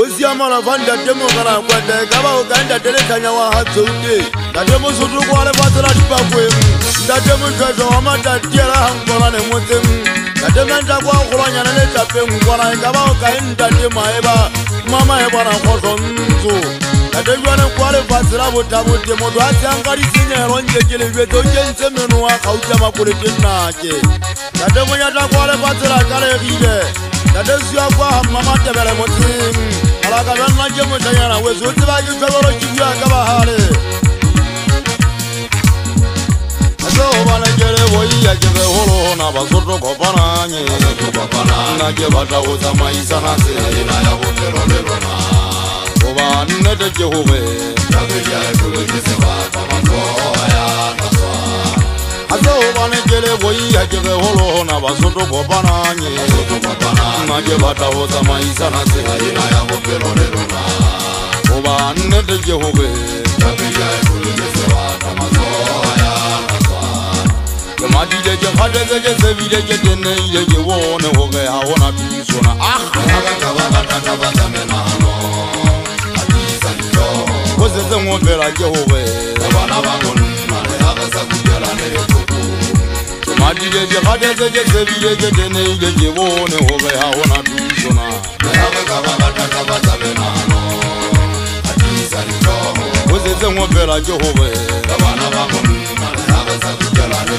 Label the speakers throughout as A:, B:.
A: Osia mala vanda demo kana kwende kaba ukanda tele kanya wa hatsude dademo sutu kwale fatela dipakwe dademo twazo amata tiela hangola ne motem dademo nda kwa khulanya ne tape ngwana kaba ukaenda tema eba mama eba na khozo nzo dademo ne kwale fatela botabu demo dwatsi angari sinyero njekele beto kense menu wa khauta makule tinake dademo nyata kwale fatela kale ribe dadesi akwa mama tebele motim alaka banna jemo tayana wezo tibaji taboro kibya kabahale aso bana jere boyi ajebe holo na basoto kopananye na jebata uza maisa na se na ya botero lerona oba nete jehove tabeja kulese bata makoya aso bana jere boyi ajebe holo na basoto kopananye na jebata uza maisa na se na ya botero lerona oba nete jehove tabeja kulese bata makoya Madide je khadeze je sevile je tene je wone hoge haona bisona atisa njo kozeze ngobela je hoge bana bangonna le abasa kujela ne kuku madide je khadeze je sevile je tene je wone hoge haona bisona atisa njo kozeze ngobela je hoge bana bangonna le abasa kujela ne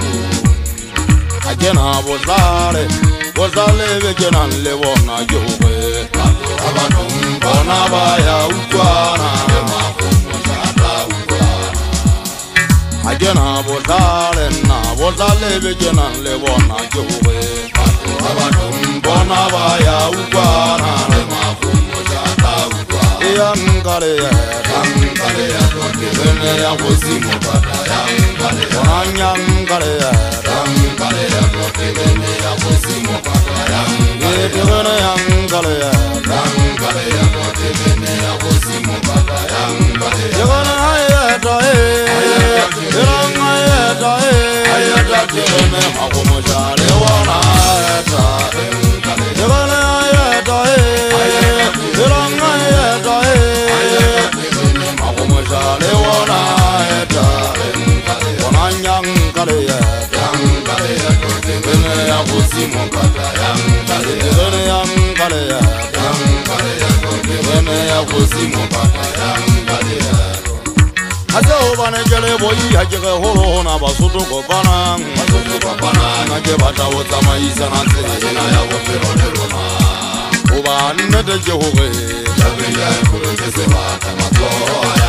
A: Ajena bozale bekena lebona jowe bona baya ukwana Ajena bozale bekena lebona jowe bona baya ukwana Yangale ya bene ya kuzimo bata yangale ya bene ya kuzimo bata yangale ya bene ya kuzimo bata yangale ayata ayata tene makomo jale wana ayata ayata Jale wana eta, wana nyangale ya, bene ya kuzimo kata yangale ya, bene ya kuzimo kata yangale ya. Aso bane jale boyi hajege holo na basutu kopana, na jebata wota maisa na se na ya wopero lerona. Oba nete jehoge, jabeya kulese bata makoya.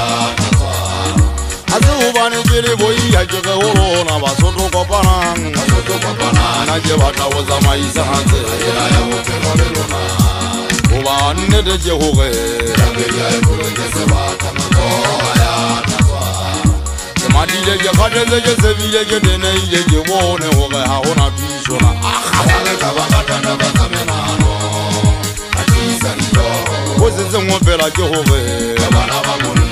A: Azubane jere boyi hajege holo na basoto kopana na jebata woza maisa hanze na ya wopero lerona oba nete jehoge jabeya kulese bata makoya Madide je khadeze je sevile je dene je wone hoge haona bisona ale kabaka na bakamena no atisa njo ozeze ngobela jehoge bana bangona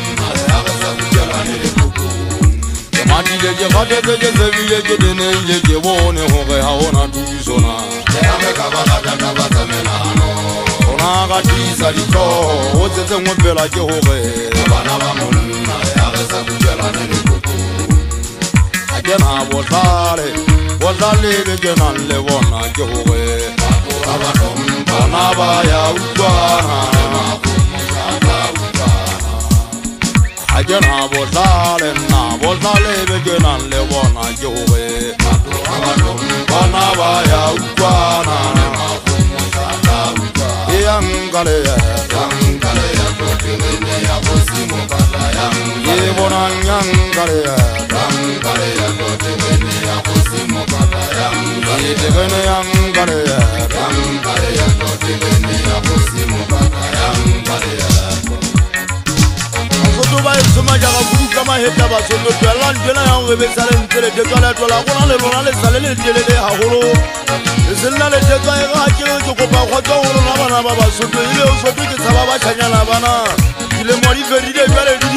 A: Madide je khadeze je sevile je dene je wone hoge haona bisona ale kabaka na bakamena no ona gatisa lito ozeze ngobela jehoge bana bangona yabasa kujela nene Ajena bozale bekena le bona jehoge bona baya ukwana Ajena bozale bekena le bona jehoge bona baya ukwana Yangale ya kotene ya kosimo kata yangale Yebona yangale ya kotene ya kosimo kata yangale Yebona yangale ya kotene ya kosimo kata yangale Soto ba soma jaga buru kama heta ba soto twalan dela ya ngebe sale ntele de tola tola kona le lona le sale le tele de haholo Zilla le de tola ga ke go ko ba khotso go na bana ba ba soto ile o soto ke tsaba ba tshanyana bana ile mori veride jwale di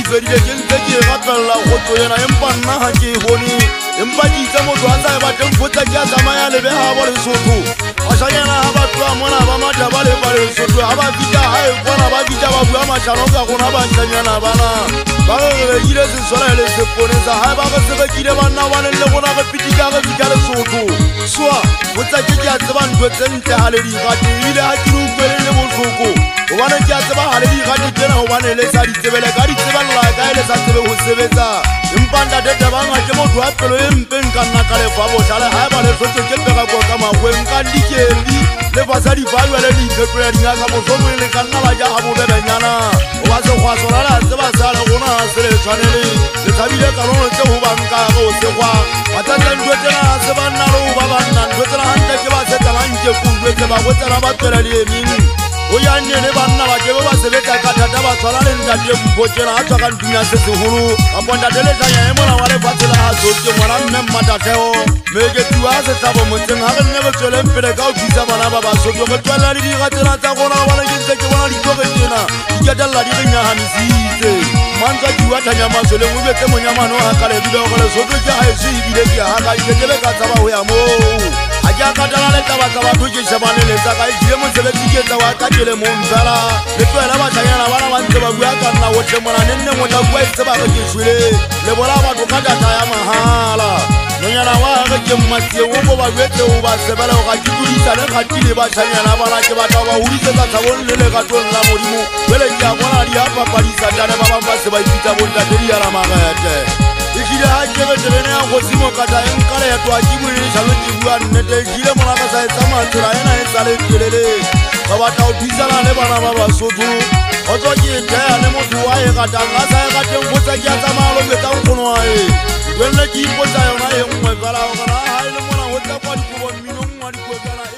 A: fedile ke ntse ke rapella go tloyena empa nna ha ke bone empa ke itse motho a sa ba tempotsa ke a tsamaya lebe ha ba Lesotho bashanyana ha ba tloa mona ba matha ba le ba Lesotho ha ba fita hae kwana ba fita ba bua mashano ka gona bashanyana bana ba re ile se sola le se ponesa ha ba se ba kile bana ba le gona ba pitika ga fita Lesotho swa botsa ke a tseba ntwe tsentle ha le di gate ile ha ke rukwele le botlhoko gobane ke a tseba ha le di gate tsena gobane le sa ditsebele ka ditsebella ka ile sa tsebe go sebetsa empa ntate tabanga ke motho a pelo e mpe nka nna ka lefa botlhale ha ba Lesotho ke pega kwa ka magweng ka dikendi le basadi ba lwa le diphetolo ya dingaka mohlomong le ka nna ba ja ga bobebenyana o ba sekgwasona le a tseba sa le gona ga se le tshwanele le thabile kanono tse go banka go sekgwa batsatsa ntho tsena ga se banna le go ba banna ntho tsena gantle ke ba setsabanke kutlwetse ba gotsena ba tswela dieming o yanne le banna ba kebe ba sebetsa ka thata ba tshwana le ntate mpho tsena a tswa ka ntunya se segolo kampo ntate letlanya e mona wa lefatshe la ga sotse ngwana mme mmatatlhego meeketiwa a setlhabo motseng ga re nne re tsweleng pele ka go thusa bana ba Basotho go tswelela le diga tsena tsa gona gobane ke ntse ke bona ditloge tsena di ketelela di re nyagamisitse mantswa kiwa thanya masoleng o betse monyamano ga kale ebile go Lesotho ke ga ese ebile ke gagaile ke be ka tsaba go ya moo ga ke a katala le taba tsa batho ke shebane letsa ka ebile mosebetsi ke tsa wa ka ke le mong fela le tloela bashanyana bana ba ntse ba bua ka nna gotlhe mona ne nne ngwe tla bua e tseba ge ke shwele le bola batho ka data ya mahala nonyana wa ge ke mmatsieng o mo ba betse o ba sebele go ga ke dudisane gatile bashanyana bana ke batla ba hodisetsa tshabong le legatong la modimo jele ke a bona di a papadisa tane ba bangwe ba se ba ipitsa bontate di yala magete ekile ha tebetebene ya kgotsimo kata e nka leeto a ke bolelešalo ke bua nnete ekile monaka sa e tsamatsela ena e sa le telele ba batla go thusana le bana ba Basotho go tswa ke thea le motho wa e gatang a sa e gateng kgotsa ke a tsamaya lobetsang kgono wa e jwelele ke ipotsa yona e nngwe fela go gana ga e le mona go tla kwa dikobon minong wa dikokana